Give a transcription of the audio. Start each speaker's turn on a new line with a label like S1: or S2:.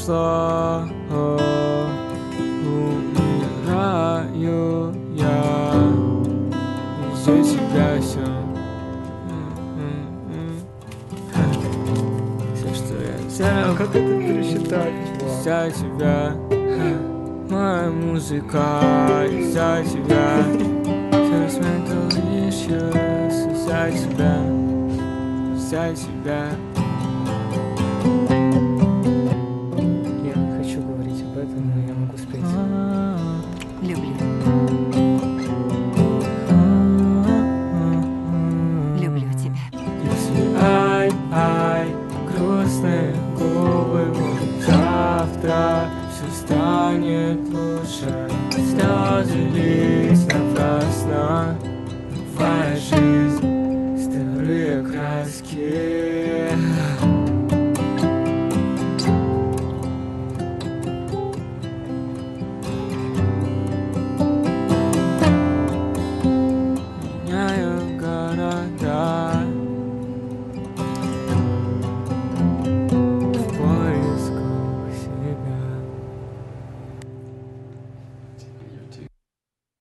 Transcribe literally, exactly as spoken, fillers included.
S1: прошло. Умираю я из-за тебя все. Все, что я взял.
S2: А как это пересчитать?
S1: Из-за тебя. Моя музыка из-за тебя. Sentimental issues из-за тебя. Из-за тебя.
S2: Я не хочу говорить об этом, но я могу спеть.
S3: Люблю. Люблю тебя.
S1: Если ай, ай, грустные губы будут завтра, все станет лучше. Слезы лить на